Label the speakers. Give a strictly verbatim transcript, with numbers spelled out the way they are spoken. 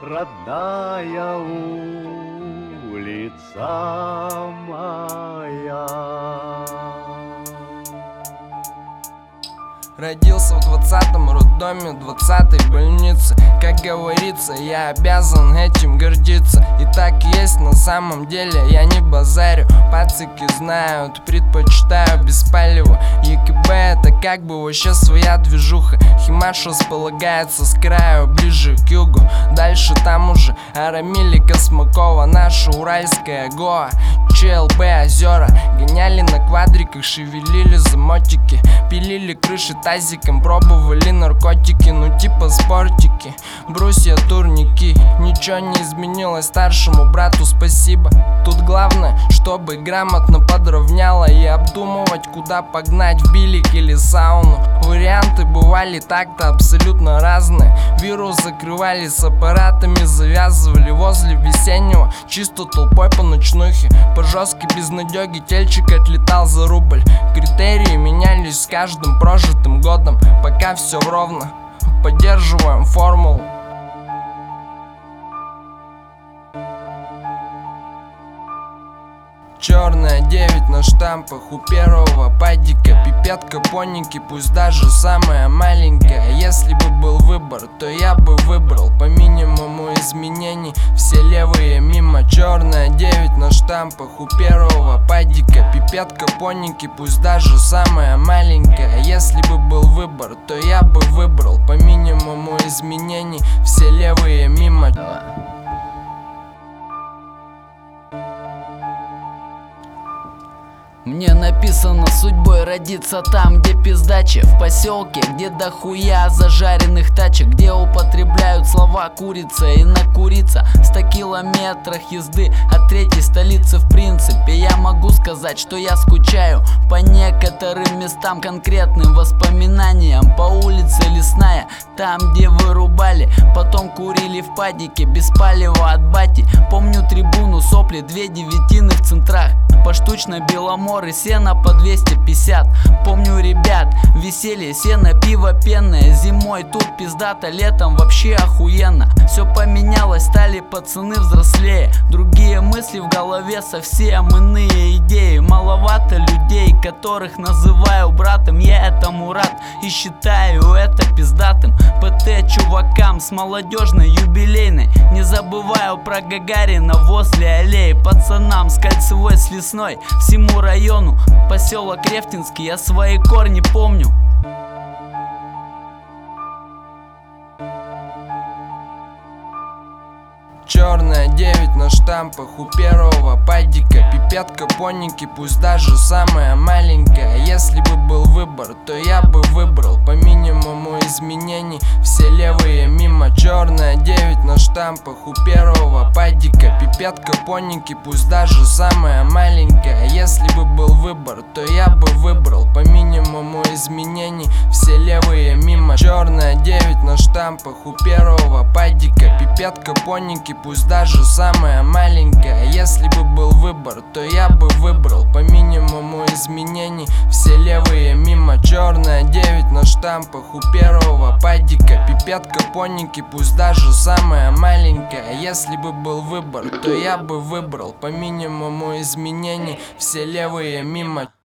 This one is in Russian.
Speaker 1: родная улица моя.
Speaker 2: Родился в двадцатом роддоме, двадцатой больнице. Как говорится, я обязан этим гордиться. И так есть на самом деле, я не базарю. Пацики знают, предпочитаю без палева. ЕКБ это как бы вообще своя движуха. Химаш располагается с краю, ближе к югу. Дальше там уже Арамиль и Космакова, наша уральская Гоа. ЧЛБ озера, гоняли на квадриках, шевелили замотики, пилили крыши тазиком, пробовали наркотики, ну типа спортики, брусья, турники. Ничего не изменилось, старшему брату спасибо. Тут главное, чтобы грамотно подровняло и обдумывать, куда погнать, в билик или сауну. Варианты бывали так-то абсолютно разные. Вирус закрывали с аппаратами, завязывали возле весеннего, чисто толпой по ночнухе. По жесткой безнадеге тельчик отлетал за рубль. Критерии менялись с каждым прожитым годом. Пока все ровно, поддерживаем формулу. Черная девять на штампах у первого падика. Пипетка, поники, пусть даже самая маленькая. Если бы был выбор, то я бы выбрал по минимуму изменений все левые мимо. Черная девять на штампах у первого падика. Пипетка, поники, пусть даже самая маленькая. Если бы был выбор, то я бы выбрал по минимуму изменений все левые мимо.
Speaker 3: Мне написано судьбой родиться там, где пиздачи. В поселке, где дохуя зажаренных тачек, где употребляют слова курица и накуриться. В ста километрах езды от третьей столицы. В принципе, я могу сказать, что я скучаю по некоторым местам, конкретным воспоминаниям. По улице Лесная, там где вырубали, потом курили в падике без палева от бати. Помню трибуну, сопли, две девятины в центрах, поштучно Беломор и сено по двести пятьдесят. Помню ребят, веселье, сено, пиво пенное. Зимой тут пиздато, летом вообще охуенно. Все поменялось, стали пацаны взрослее. Другие мысли в голове, совсем иные идеи. Маловато людей, которых называю братом. Я этому рад и считаю это пиздатым. ПТ чувакам с молодежной юбилейной. Не забываю про Гагарина возле аллеи. Пацанам с Кольцевой, с Лесной, всему району. Поселок Рефтинский, я свои корни помню.
Speaker 2: Черная девять на штампах у первого падика. Пипетка, поники, пусть даже самая маленькая. Если бы был выбор, то я бы выбрал по минимуму изменений все левые мимо. Черная девять на штампах у первого падика. Пипетка, поники, пусть даже самая маленькая. Если бы был выбор, то я бы выбрал по минимуму изменений все левые мимо. Черная девять на штампах у первого падика. Пипетка, поники, пусть даже самая маленькая. Если бы был выбор, то я бы выбрал по минимуму изменений все левые мимо. Черная девять на штампах у первого падика. Пипетка, поники, пусть даже самая маленькая. Если бы был выбор, то я бы выбрал по минимуму изменений все левые мимо.